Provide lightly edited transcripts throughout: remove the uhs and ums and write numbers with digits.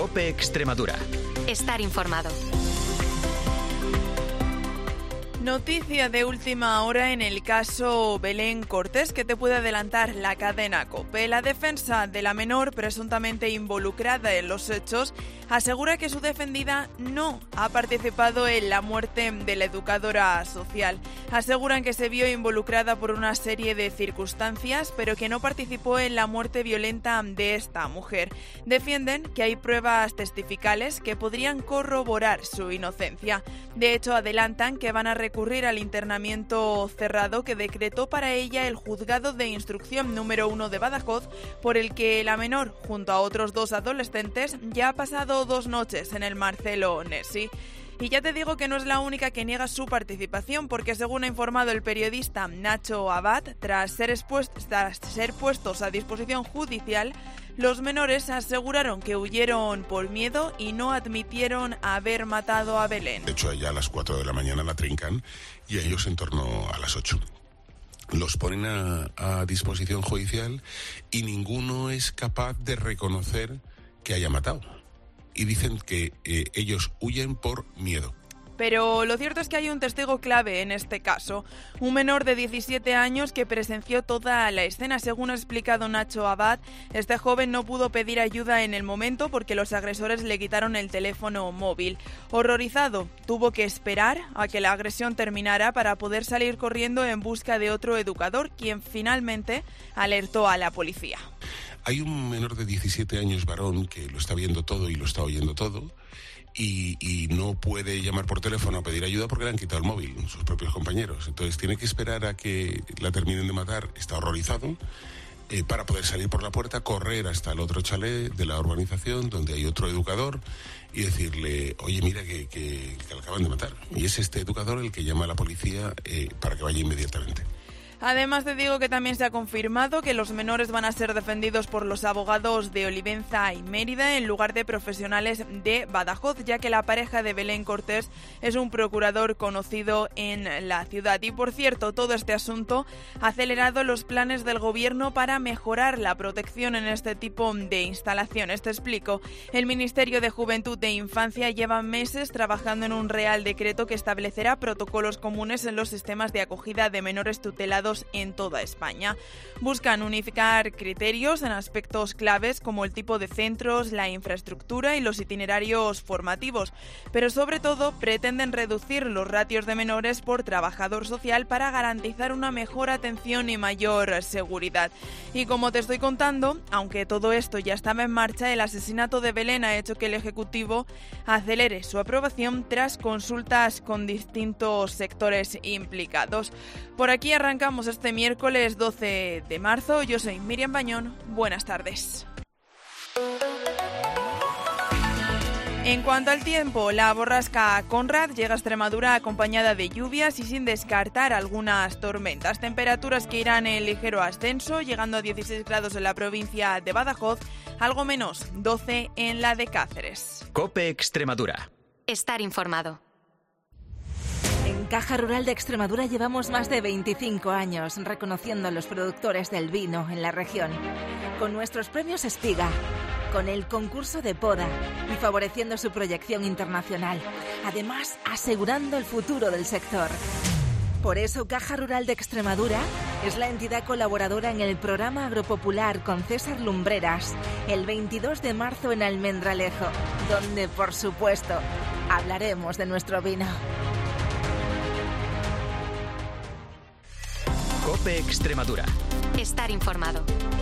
COPE Extremadura. Estar informado. Noticia de última hora en el caso Belén Cortés que te puede adelantar la cadena COPE. La defensa de la menor presuntamente involucrada en los hechos asegura que su defendida no ha participado en la muerte de la educadora social. Aseguran que se vio involucrada por una serie de circunstancias, pero que no participó en la muerte violenta de esta mujer. Defienden que hay pruebas testificales que podrían corroborar su inocencia. De hecho, adelantan que van a recurrir al internamiento cerrado que decretó para ella el Juzgado de Instrucción número 1 de Badajoz, por el que la menor, junto a otros 2 adolescentes, ya ha pasado 2 noches en el Marcelo Nessi. Y ya te digo que no es la única que niega su participación, porque según ha informado el periodista Nacho Abad, tras ser puestos a disposición judicial, los menores aseguraron que huyeron por miedo y no admitieron haber matado a Belén. De hecho, ella a las 4 de la mañana la trincan y a ellos en torno a las 8. Los ponen a disposición judicial y ninguno es capaz de reconocer que haya matado. Y dicen que ellos huyen por miedo. Pero lo cierto es que hay un testigo clave en este caso, un menor de 17 años que presenció toda la escena. Según ha explicado Nacho Abad, este joven no pudo pedir ayuda en el momento porque los agresores le quitaron el teléfono móvil. Horrorizado, tuvo que esperar a que la agresión terminara para poder salir corriendo en busca de otro educador, quien finalmente alertó a la policía. Hay un menor de 17 años varón que lo está viendo todo y lo está oyendo todo y no puede llamar por teléfono a pedir ayuda porque le han quitado el móvil sus propios compañeros. Entonces tiene que esperar a que la terminen de matar, está horrorizado, para poder salir por la puerta, correr hasta el otro chalet de la urbanización donde hay otro educador y decirle, oye, mira que le acaban de matar. Y es este educador el que llama a la policía para que vaya inmediatamente. Además te digo que también se ha confirmado que los menores van a ser defendidos por los abogados de Olivenza y Mérida en lugar de profesionales de Badajoz, ya que la pareja de Belén Cortés es un procurador conocido en la ciudad. Y por cierto, todo este asunto ha acelerado los planes del gobierno para mejorar la protección en este tipo de instalaciones. Te explico. El Ministerio de Juventud e Infancia lleva meses trabajando en un real decreto que establecerá protocolos comunes en los sistemas de acogida de menores tutelados en toda España. Buscan unificar criterios en aspectos claves como el tipo de centros, la infraestructura y los itinerarios formativos, pero sobre todo pretenden reducir los ratios de menores por trabajador social para garantizar una mejor atención y mayor seguridad. Y como te estoy contando, aunque todo esto ya estaba en marcha, el asesinato de Belén ha hecho que el Ejecutivo acelere su aprobación tras consultas con distintos sectores implicados. Por aquí arrancamos este miércoles 12 de marzo. Yo soy Miriam Bañón. Buenas tardes. En cuanto al tiempo, la borrasca Conrad llega a Extremadura acompañada de lluvias y sin descartar algunas tormentas. Temperaturas que irán en ligero ascenso, llegando a 16 grados en la provincia de Badajoz, algo menos, 12 en la de Cáceres. COPE Extremadura. Estar informado. En Caja Rural de Extremadura llevamos más de 25 años reconociendo a los productores del vino en la región. Con nuestros premios Espiga, con el concurso de poda y favoreciendo su proyección internacional. Además, asegurando el futuro del sector. Por eso, Caja Rural de Extremadura es la entidad colaboradora en el programa agropopular con César Lumbreras, el 22 de marzo en Almendralejo, donde, por supuesto, hablaremos de nuestro vino. COPE Extremadura. Estar informado.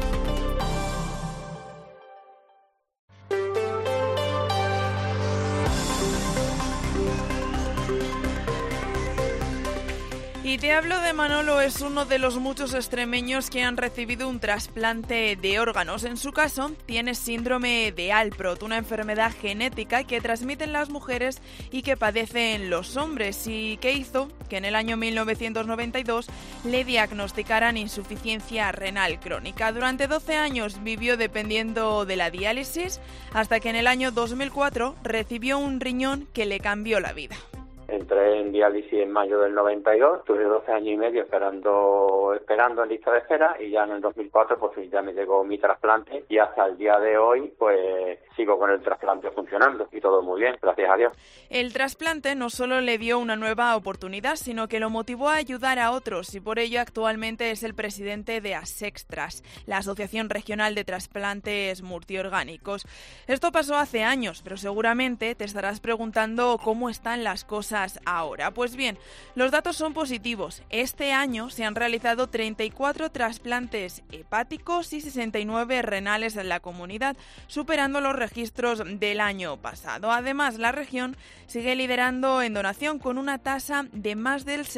Y te hablo de Manolo, es uno de los muchos extremeños que han recibido un trasplante de órganos. En su caso, tiene síndrome de Alport, una enfermedad genética que transmiten las mujeres y que padecen los hombres, y que hizo que en el año 1992 le diagnosticaran insuficiencia renal crónica. Durante 12 años vivió dependiendo de la diálisis, hasta que en el año 2004 recibió un riñón que le cambió la vida. Entré en diálisis en mayo del 92, tuve 12 años y medio esperando en lista de espera, y ya en el 2004 pues ya me llegó mi trasplante, y hasta el día de hoy pues sigo con el trasplante funcionando y todo muy bien, gracias a Dios. El trasplante no solo le dio una nueva oportunidad, sino que lo motivó a ayudar a otros, y por ello actualmente es el presidente de Asextras, la Asociación Regional de Trasplantes Multiorgánicos. Esto pasó hace años, pero seguramente te estarás preguntando cómo están las cosas ahora. Pues bien, los datos son positivos. Este año se han realizado 34 trasplantes hepáticos y 69 renales en la comunidad, superando los registros del año pasado. Además, la región sigue liderando en donación con una tasa de más del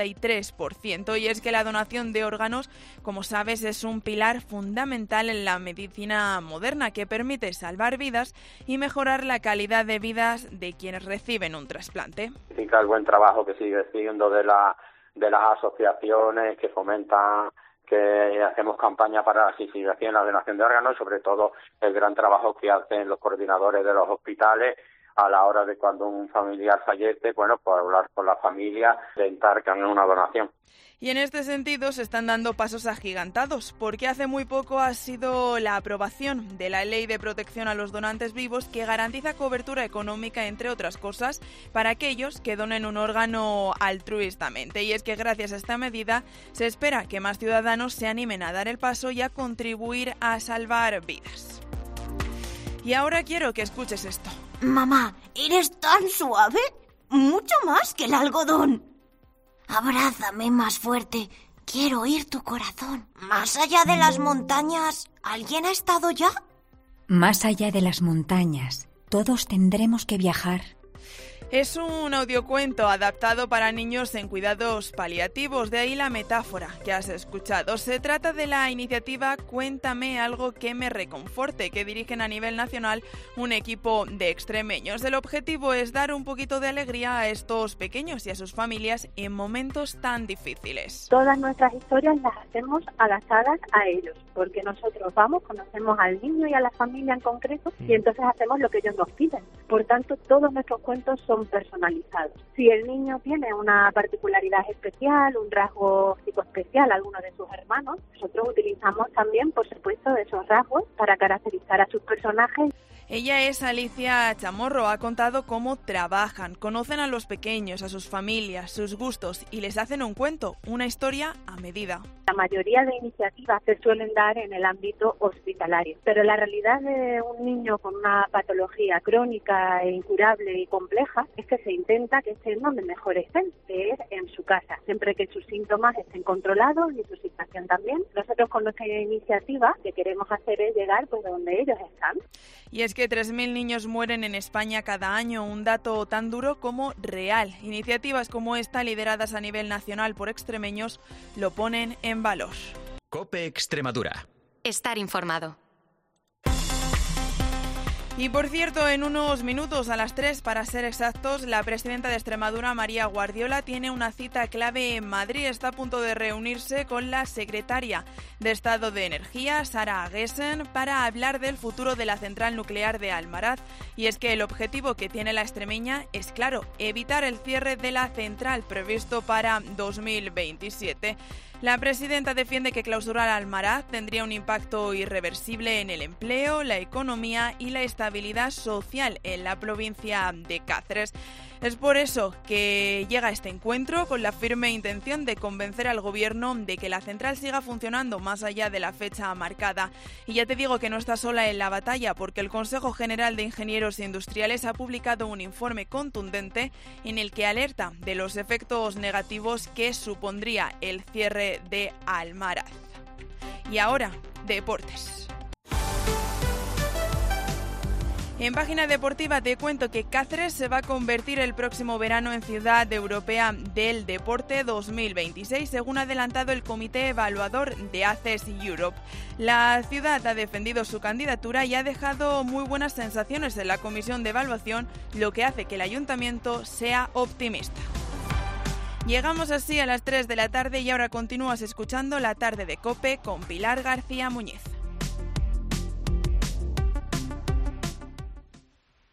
63%. Y es que la donación de órganos, como sabes, es un pilar fundamental en la medicina moderna que permite salvar vidas y mejorar la calidad de vidas de quienes reciben un trasplante. El buen trabajo que sigue siendo de las asociaciones que fomentan, que hacemos campaña para la sensibilización y la donación de órganos, y sobre todo el gran trabajo que hacen los coordinadores de los hospitales a la hora de cuando un familiar fallece, pues hablar con la familia, intentar que hagan una donación. Y en este sentido se están dando pasos agigantados, porque hace muy poco ha sido la aprobación de la Ley de Protección a los Donantes Vivos, que garantiza cobertura económica, entre otras cosas, para aquellos que donen un órgano altruistamente. Y es que gracias a esta medida se espera que más ciudadanos se animen a dar el paso y a contribuir a salvar vidas. Y ahora quiero que escuches esto. Mamá, ¿eres tan suave? Mucho más que el algodón. Abrázame más fuerte. Quiero oír tu corazón. Más allá de las montañas, ¿alguien ha estado ya? Más allá de las montañas, todos tendremos que viajar. Es un audiocuento adaptado para niños en cuidados paliativos, de ahí la metáfora que has escuchado. Se trata de la iniciativa Cuéntame algo que me reconforte, que dirigen a nivel nacional un equipo de extremeños. El objetivo es dar un poquito de alegría a estos pequeños y a sus familias en momentos tan difíciles. Todas nuestras historias las hacemos adaptadas a ellos, porque nosotros conocemos al niño y a la familia en concreto, y entonces hacemos lo que ellos nos piden. Por tanto, todos nuestros cuentos son personalizados. Si el niño tiene una particularidad especial, un rasgo psicoespecial, alguno de sus hermanos, nosotros utilizamos también, por supuesto, esos rasgos para caracterizar a sus personajes. Ella es Alicia Chamorro, ha contado cómo trabajan, conocen a los pequeños, a sus familias, sus gustos, y les hacen un cuento, una historia a medida. La mayoría de iniciativas se suelen dar en el ámbito hospitalario, pero la realidad de un niño con una patología crónica e incurable y compleja es que se intenta que estén donde mejor estén, que es en su casa, siempre que sus síntomas estén controlados y su situación también. Nosotros con nuestra iniciativa lo que queremos hacer es llegar pues donde ellos están. Y es que 3.000 niños mueren en España cada año, un dato tan duro como real. Iniciativas como esta, lideradas a nivel nacional por extremeños, lo ponen en valor. COPE Extremadura. Estar informado. Y por cierto, en unos minutos, a las 3 para ser exactos, la presidenta de Extremadura, María Guardiola, tiene una cita clave en Madrid. Está a punto de reunirse con la secretaria de Estado de Energía, Sara Aguesen, para hablar del futuro de la central nuclear de Almaraz. Y es que el objetivo que tiene la extremeña es claro, evitar el cierre de la central previsto para 2027. La presidenta defiende que clausurar Almaraz tendría un impacto irreversible en el empleo, la economía y la estabilidad social en la provincia de Cáceres. Es por eso que llega este encuentro con la firme intención de convencer al gobierno de que la central siga funcionando más allá de la fecha marcada. Y ya te digo que no está sola en la batalla, porque el Consejo General de Ingenieros Industriales ha publicado un informe contundente en el que alerta de los efectos negativos que supondría el cierre de Almaraz. Y ahora, deportes. En página deportiva te cuento que Cáceres se va a convertir el próximo verano en Ciudad Europea del Deporte 2026, según ha adelantado el Comité Evaluador de ACES Europe. La ciudad ha defendido su candidatura y ha dejado muy buenas sensaciones en la comisión de evaluación, lo que hace que el ayuntamiento sea optimista. Llegamos así a las 3 de la tarde y ahora continúas escuchando La Tarde de COPE con Pilar García Muñiz.